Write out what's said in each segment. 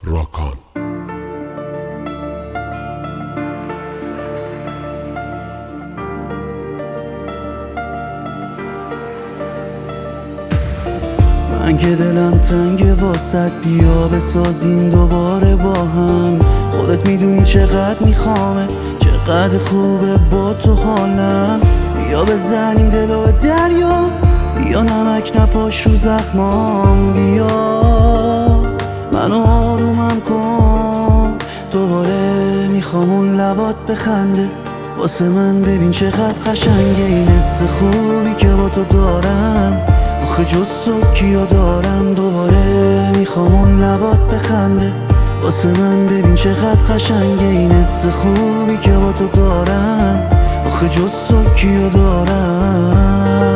راکان. من که دلم تنگ واسط، بیا بسازیم دوباره با هم. خودت میدونی چقدر میخوامه، چقدر خوبه با تو حالم. بیا بزنیم دلو به دریا، بیا نمک نپاش رو زخمام. بیا منو آرومم کن، دوباره میخوام اون لبات بخنده واسه من. ببین چقدر قشنگه این حس خوبی که با تو دارم. آخه جز تو کیو دارم، دوباره میخوام اون لبات بخنده واسه من. ببین چقدر قشنگه این حس خوبی که با تو دارم. آخه جز تو کیو دارم.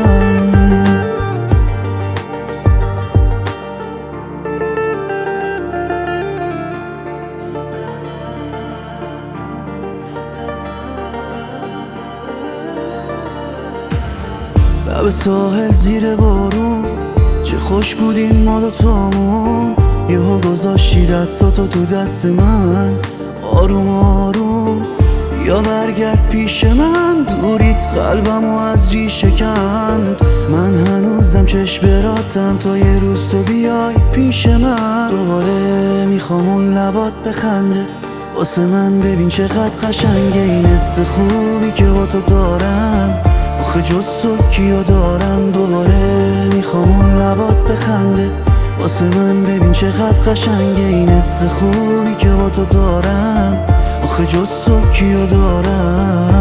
لب ساحل زیر بارون، چه خوش بودیم ما دوتامون. یهو گذاشتی دستاتو تو دست من، آروم آروم. یا برگرد پیش من، دوریت قلبمو از ریشه کند. من هنوزم چشم براتم تا یه روز تو بیای پیش من. دوباره میخوام اون لبات بخنده واسه من. ببین چقدر قشنگه این حس خوبی که با تو دارم. آخه جز تو کیو دارم، دوباره میخوام اون لبات بخنده واسه من. ببین چقدر قشنگه این حس خوبی که با تو دارم. آخه جز تو کیو دارم.